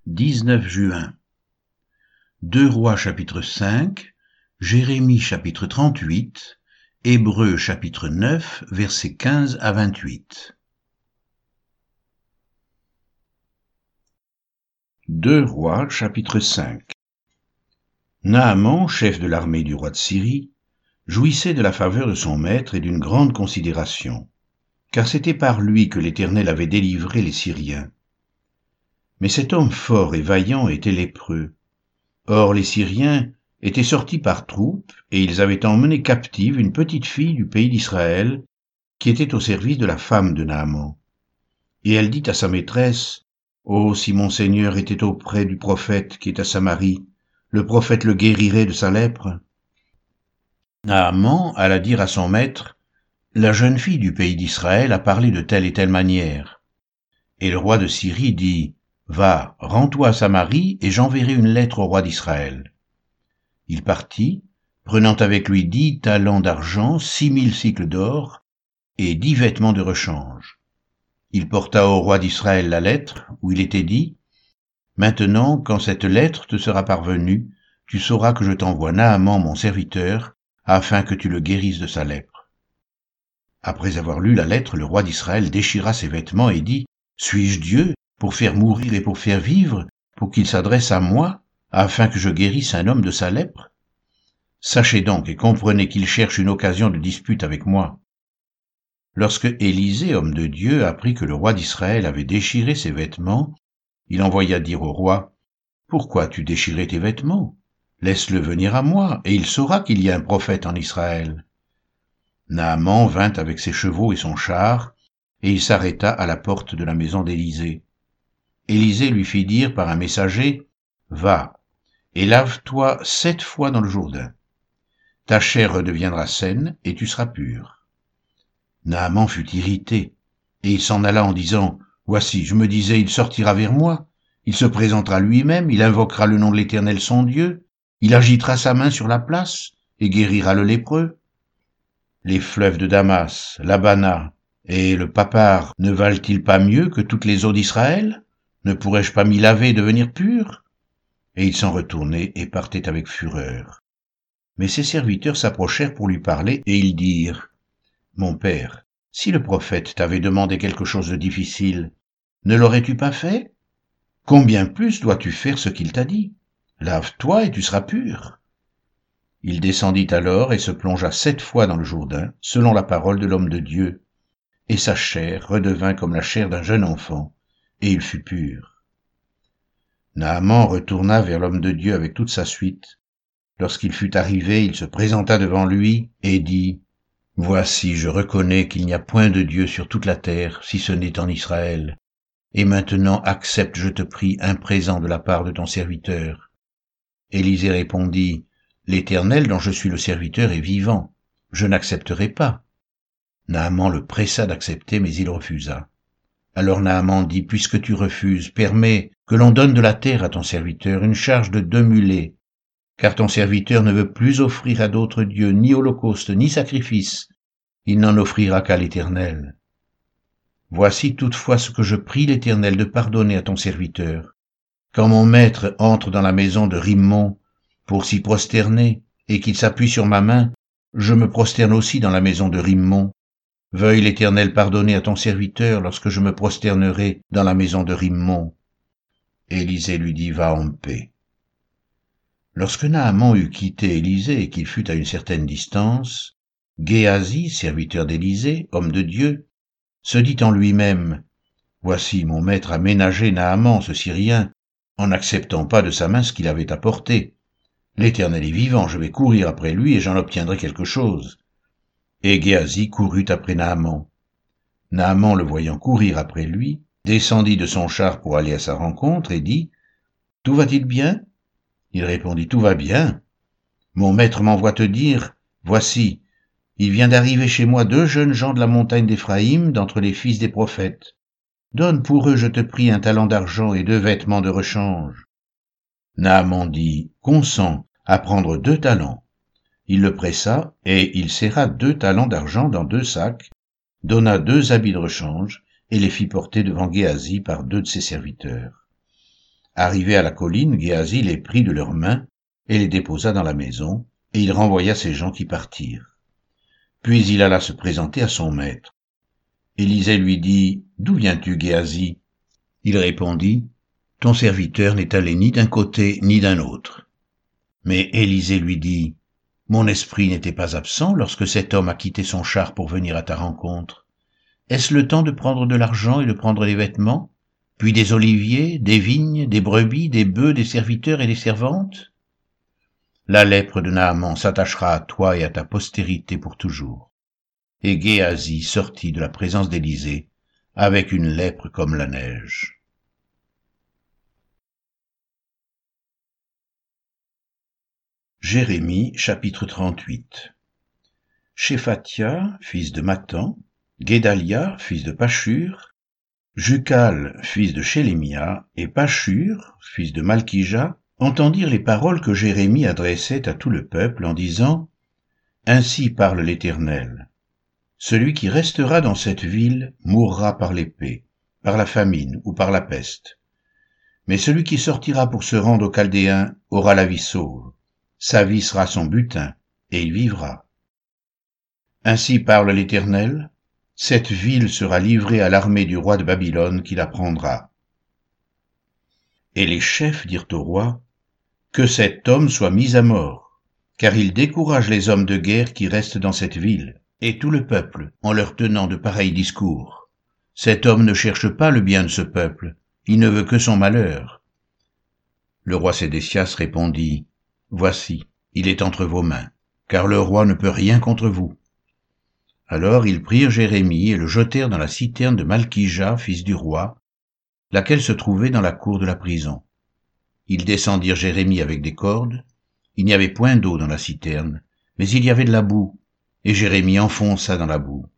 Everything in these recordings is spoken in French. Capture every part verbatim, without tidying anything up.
dix-neuf juin. deux Rois chapitre cinq, Jérémie chapitre trente-huit, Hébreux chapitre neuf, versets quinze à vingt-huit. deux Rois chapitre cinq. Naaman, chef de l'armée du roi de Syrie, jouissait de la faveur de son maître et d'une grande considération, car c'était par lui que l'Éternel avait délivré les Syriens. Mais cet homme fort et vaillant était lépreux. Or les Syriens étaient sortis par troupes, et ils avaient emmené captive une petite fille du pays d'Israël, qui était au service de la femme de Naaman. Et elle dit à sa maîtresse, « Oh, si mon Seigneur était auprès du prophète qui est à Samarie, le prophète le guérirait de sa lèpre. » Naaman alla dire à son maître, « La jeune fille du pays d'Israël a parlé de telle et telle manière. » Et le roi de Syrie dit, « Va, rends-toi à Samarie, et j'enverrai une lettre au roi d'Israël. » Il partit, prenant avec lui dix talents d'argent, six mille cycles d'or, et dix vêtements de rechange. Il porta au roi d'Israël la lettre, où il était dit, « Maintenant, quand cette lettre te sera parvenue, tu sauras que je t'envoie Naaman mon serviteur, afin que tu le guérisses de sa lèpre. » Après avoir lu la lettre, le roi d'Israël déchira ses vêtements et dit, « Suis-je Dieu pour faire mourir et pour faire vivre, pour qu'il s'adresse à moi, afin que je guérisse un homme de sa lèpre? Sachez donc et comprenez qu'il cherche une occasion de dispute avec moi. » Lorsque Élisée, homme de Dieu, apprit que le roi d'Israël avait déchiré ses vêtements, il envoya dire au roi, « Pourquoi as-tu déchiré tes vêtements? Laisse-le venir à moi, et il saura qu'il y a un prophète en Israël. » Naaman vint avec ses chevaux et son char, et il s'arrêta à la porte de la maison d'Élisée. Élisée lui fit dire par un messager, « Va, et lave-toi sept fois dans le Jourdain. Ta chair redeviendra saine, et tu seras pur. » Naaman fut irrité, et il s'en alla en disant, « Voici, je me disais, il sortira vers moi, il se présentera lui-même, il invoquera le nom de l'Éternel son Dieu, il agitera sa main sur la place, et guérira le lépreux. Les fleuves de Damas, l'Abana et le Papar ne valent-ils pas mieux que toutes les eaux d'Israël? Ne pourrais-je pas m'y laver et devenir pur? » Et il s'en retournait et partait avec fureur. Mais ses serviteurs s'approchèrent pour lui parler, et ils dirent, « Mon père, si le prophète t'avait demandé quelque chose de difficile, ne l'aurais-tu pas fait? Combien plus dois-tu faire ce qu'il t'a dit? Lave-toi et tu seras pur. » Il descendit alors et se plongea sept fois dans le Jourdain, selon la parole de l'homme de Dieu, et sa chair redevint comme la chair d'un jeune enfant, et il fut pur. Naaman retourna vers l'homme de Dieu avec toute sa suite. Lorsqu'il fut arrivé, il se présenta devant lui et dit, « Voici, je reconnais qu'il n'y a point de Dieu sur toute la terre, si ce n'est en Israël. Et maintenant accepte, je te prie, un présent de la part de ton serviteur. » Élisée répondit, « L'Éternel dont je suis le serviteur est vivant, je n'accepterai pas. » Naaman le pressa d'accepter, mais il refusa. Alors Naaman dit, « Puisque tu refuses, permets que l'on donne de la terre à ton serviteur, une charge de deux mulets, car ton serviteur ne veut plus offrir à d'autres dieux ni holocauste ni sacrifice, il n'en offrira qu'à l'Éternel. Voici toutefois ce que je prie l'Éternel de pardonner à ton serviteur. Quand mon maître entre dans la maison de Rimmon pour s'y prosterner, et qu'il s'appuie sur ma main, je me prosterne aussi dans la maison de Rimmon. Veuille l'Éternel pardonner à ton serviteur lorsque je me prosternerai dans la maison de Rimmon. » Élisée lui dit, « Va en paix. » Lorsque Naaman eut quitté Élisée et qu'il fut à une certaine distance, Géasi, serviteur d'Élisée, homme de Dieu, se dit en lui-même, « Voici, mon maître a ménagé Naaman, ce Syrien, en n'acceptant pas de sa main ce qu'il avait apporté. L'Éternel est vivant, je vais courir après lui et j'en obtiendrai quelque chose. » Et Géasi courut après Naaman. Naaman, le voyant courir après lui, descendit de son char pour aller à sa rencontre et dit, « Tout va-t-il bien? » Il répondit, « Tout va bien. Mon maître m'envoie te dire, voici, il vient d'arriver chez moi deux jeunes gens de la montagne d'Éphraïm, d'entre les fils des prophètes. Donne pour eux, je te prie, un talent d'argent et deux vêtements de rechange. » Naaman dit, « Consens à prendre deux talents. » Il le pressa, et il serra deux talents d'argent dans deux sacs, donna deux habits de rechange, et les fit porter devant Géasi par deux de ses serviteurs. Arrivé à la colline, Géasi les prit de leurs mains et les déposa dans la maison, et il renvoya ces gens qui partirent. Puis il alla se présenter à son maître. Élisée lui dit, « D'où viens-tu, Géasi ?» Il répondit, « Ton serviteur n'est allé ni d'un côté ni d'un autre. » Mais Élisée lui dit, « Mon esprit n'était pas absent lorsque cet homme a quitté son char pour venir à ta rencontre. Est-ce le temps de prendre de l'argent et de prendre des vêtements, puis des oliviers, des vignes, des brebis, des bœufs, des serviteurs et des servantes? La lèpre de Naaman s'attachera à toi et à ta postérité pour toujours. » Et Géasi sortit de la présence d'Élisée avec une lèpre comme la neige. Jérémie, chapitre trente-huit. Shéphatia, fils de Mathan, Guédalia, fils de Pashur, Jucal, fils de Shélémia, et Pashur, fils de Malkija, entendirent les paroles que Jérémie adressait à tout le peuple en disant, « Ainsi parle l'Éternel. Celui qui restera dans cette ville mourra par l'épée, par la famine ou par la peste. Mais celui qui sortira pour se rendre aux Chaldéens aura la vie sauve. Sa vie sera son butin, et il vivra. Ainsi parle l'Éternel, cette ville sera livrée à l'armée du roi de Babylone qui la prendra. » Et les chefs dirent au roi, « Que cet homme soit mis à mort, car il décourage les hommes de guerre qui restent dans cette ville, et tout le peuple, en leur tenant de pareils discours. Cet homme ne cherche pas le bien de ce peuple, il ne veut que son malheur. » Le roi Sédécias répondit, « Voici, il est entre vos mains, car le roi ne peut rien contre vous. » Alors ils prirent Jérémie et le jetèrent dans la citerne de Malkija, fils du roi, laquelle se trouvait dans la cour de la prison. Ils descendirent Jérémie avec des cordes. Il n'y avait point d'eau dans la citerne, mais il y avait de la boue, et Jérémie enfonça dans la boue.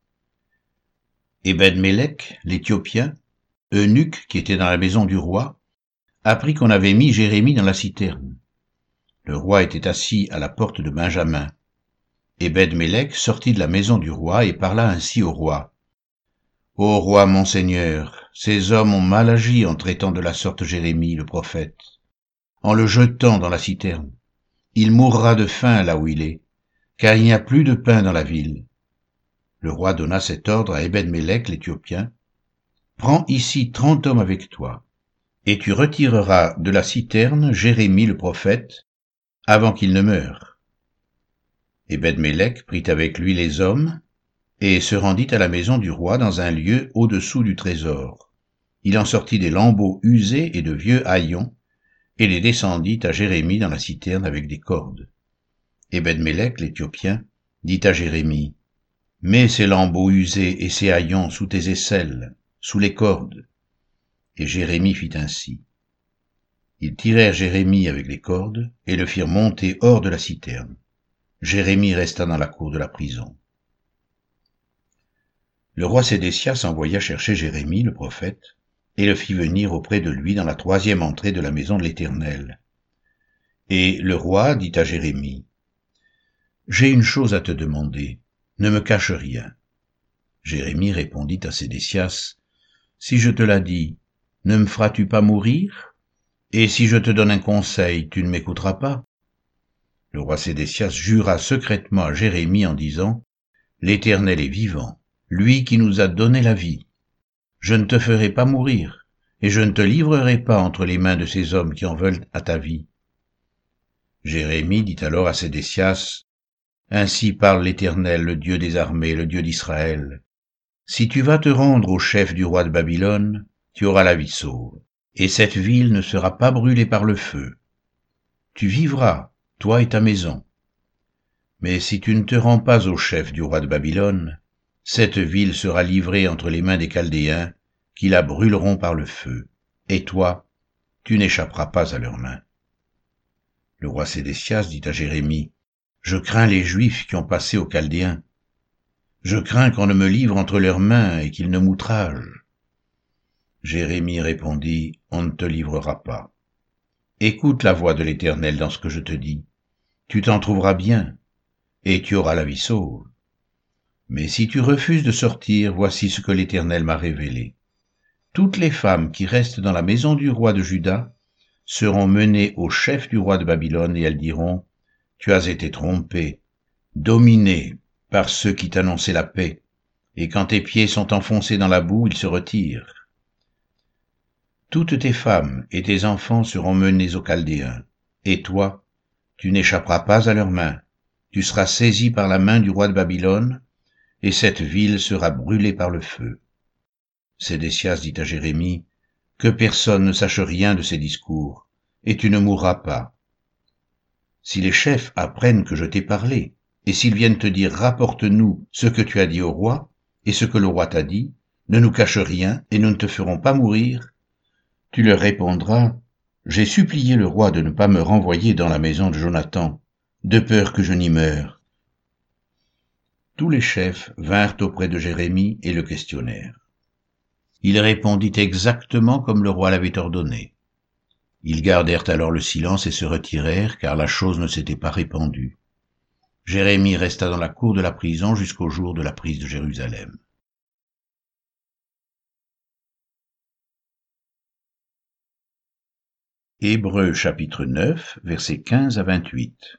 Ebed-Mélec, l'Éthiopien, eunuque qui était dans la maison du roi, apprit qu'on avait mis Jérémie dans la citerne. Le roi était assis à la porte de Benjamin. Ebed-Mélec sortit de la maison du roi et parla ainsi au roi. « Ô roi mon seigneur, ces hommes ont mal agi en traitant de la sorte Jérémie le prophète, en le jetant dans la citerne. Il mourra de faim là où il est, car il n'y a plus de pain dans la ville. » Le roi donna cet ordre à Ebed-Mélec l'Éthiopien. « Prends ici trente hommes avec toi, et tu retireras de la citerne Jérémie le prophète, avant qu'il ne meure. » Ebed-Mélec prit avec lui les hommes, et se rendit à la maison du roi dans un lieu au-dessous du trésor. Il en sortit des lambeaux usés et de vieux haillons, et les descendit à Jérémie dans la citerne avec des cordes. Ebed-Mélec l'Éthiopien dit à Jérémie, « Mets ces lambeaux usés et ces haillons sous tes aisselles, sous les cordes. » Et Jérémie fit ainsi. Ils tirèrent Jérémie avec les cordes et le firent monter hors de la citerne. Jérémie resta dans la cour de la prison. Le roi Sédécias envoya chercher Jérémie, le prophète, et le fit venir auprès de lui dans la troisième entrée de la maison de l'Éternel. Et le roi dit à Jérémie, « J'ai une chose à te demander, ne me cache rien. » Jérémie répondit à Sédécias, « Si je te la dis, ne me feras-tu pas mourir? Et si je te donne un conseil, tu ne m'écouteras pas? » Le roi Sédécias jura secrètement à Jérémie en disant, « L'Éternel est vivant, lui qui nous a donné la vie. Je ne te ferai pas mourir, et je ne te livrerai pas entre les mains de ces hommes qui en veulent à ta vie. » Jérémie dit alors à Sédécias, « Ainsi parle l'Éternel, le Dieu des armées, le Dieu d'Israël. Si tu vas te rendre au chef du roi de Babylone, tu auras la vie sauve, et cette ville ne sera pas brûlée par le feu. Tu vivras, toi et ta maison. Mais si tu ne te rends pas au chef du roi de Babylone, cette ville sera livrée entre les mains des Chaldéens, qui la brûleront par le feu, et toi, tu n'échapperas pas à leurs mains. » Le roi Sédécias dit à Jérémie, « Je crains les Juifs qui ont passé aux Chaldéens. Je crains qu'on ne me livre entre leurs mains et qu'ils ne m'outragent. » Jérémie répondit, « On ne te livrera pas. Écoute la voix de l'Éternel dans ce que je te dis. Tu t'en trouveras bien, et tu auras la vie sauve. Mais si tu refuses de sortir, voici ce que l'Éternel m'a révélé. toutes les femmes qui restent dans la maison du roi de Juda seront menées au chef du roi de Babylone, et elles diront, « Tu as été trompé, dominé par ceux qui t'annonçaient la paix, et quand tes pieds sont enfoncés dans la boue, ils se retirent. Toutes tes femmes et tes enfants seront menés aux Chaldéens, et toi, tu n'échapperas pas à leurs mains, tu seras saisi par la main du roi de Babylone, et cette ville sera brûlée par le feu. » Sédécias dit à Jérémie, « Que personne ne sache rien de ces discours, et tu ne mourras pas. Si les chefs apprennent que je t'ai parlé, et s'ils viennent te dire, rapporte-nous ce que tu as dit au roi, et ce que le roi t'a dit, ne nous cache rien, et nous ne te ferons pas mourir, tu leur répondras, j'ai supplié le roi de ne pas me renvoyer dans la maison de Jonathan, de peur que je n'y meure. » Tous les chefs vinrent auprès de Jérémie et le questionnèrent. Il répondit exactement comme le roi l'avait ordonné. Ils gardèrent alors le silence et se retirèrent, car la chose ne s'était pas répandue. Jérémie resta dans la cour de la prison jusqu'au jour de la prise de Jérusalem. Hébreux chapitre neuf, versets quinze à vingt-huit.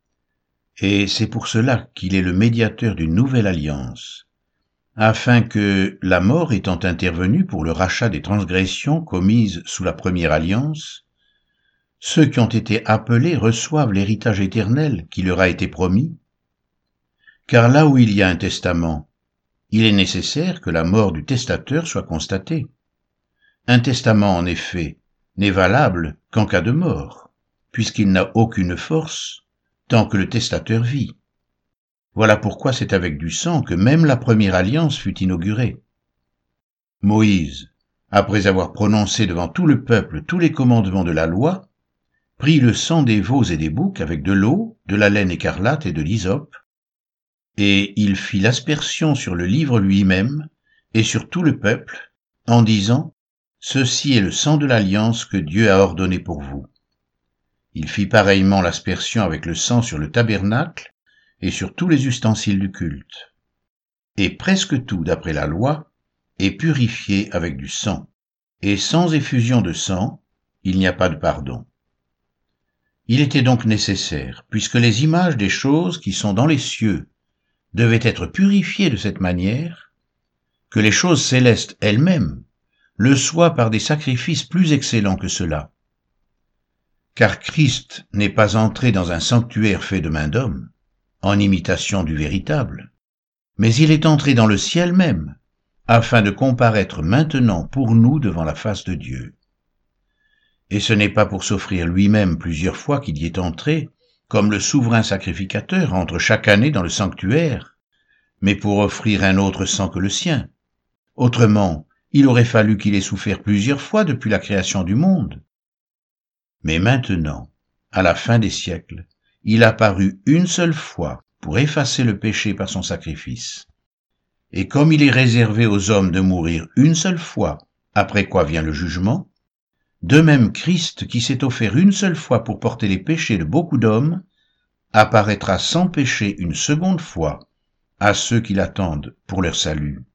Et c'est pour cela qu'il est le médiateur d'une nouvelle alliance, afin que, la mort étant intervenue pour le rachat des transgressions commises sous la première alliance, ceux qui ont été appelés reçoivent l'héritage éternel qui leur a été promis. Car là où il y a un testament, il est nécessaire que la mort du testateur soit constatée. Un testament, en effet, n'est valable qu'en cas de mort, puisqu'il n'a aucune force tant que le testateur vit. Voilà pourquoi c'est avec du sang que même la première alliance fut inaugurée. Moïse, après avoir prononcé devant tout le peuple tous les commandements de la loi, prit le sang des veaux et des boucs avec de l'eau, de la laine écarlate et de l'hysope, et il fit l'aspersion sur le livre lui-même et sur tout le peuple, en disant, « Ceci est le sang de l'alliance que Dieu a ordonné pour vous. » Il fit pareillement l'aspersion avec le sang sur le tabernacle et sur tous les ustensiles du culte. Et presque tout, d'après la loi, est purifié avec du sang, et sans effusion de sang, il n'y a pas de pardon. Il était donc nécessaire, puisque les images des choses qui sont dans les cieux devaient être purifiées de cette manière, que les choses célestes elles-mêmes le soient par des sacrifices plus excellents que cela. Car Christ n'est pas entré dans un sanctuaire fait de main d'homme, en imitation du véritable, mais il est entré dans le ciel même, afin de comparaître maintenant pour nous devant la face de Dieu. Et ce n'est pas pour s'offrir lui-même plusieurs fois qu'il y est entré, comme le souverain sacrificateur entre chaque année dans le sanctuaire, mais pour offrir un autre sang que le sien. Autrement, il aurait fallu qu'il ait souffert plusieurs fois depuis la création du monde. Mais maintenant, à la fin des siècles, il apparut une seule fois pour effacer le péché par son sacrifice. Et comme il est réservé aux hommes de mourir une seule fois, après quoi vient le jugement, de même Christ, qui s'est offert une seule fois pour porter les péchés de beaucoup d'hommes, apparaîtra sans péché une seconde fois à ceux qui l'attendent pour leur salut.